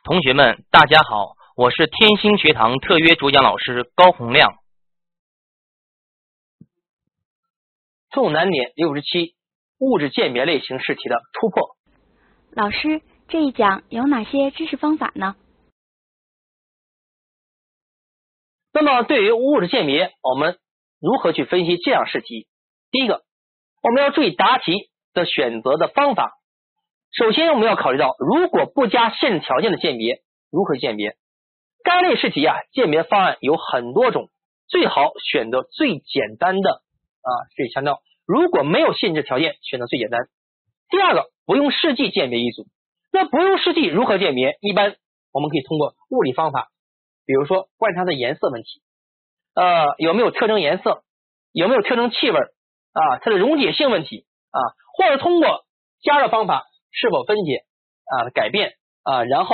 同学们，大家好，我是天星学堂特约主讲老师高洪亮。 纵难点67物质鉴别类型试题的突破。 老师，这一讲有哪些知识方法呢？ 那么对于物质鉴别，我们如何去分析这样试题？第一个，我们要注意答题的选择的方法。首先我们要考虑到，如果不加限制条件的鉴别，如何鉴别？该类试题鉴别方案有很多种，最好选择最简单的这里强调，如果没有限制条件，选择最简单。第二个，不用试剂鉴别一组。那不用试剂如何鉴别？一般我们可以通过物理方法，比如说观察它的颜色问题，有没有特征颜色，有没有特征气味它的溶解性问题或者通过加热方法是否分解改变然后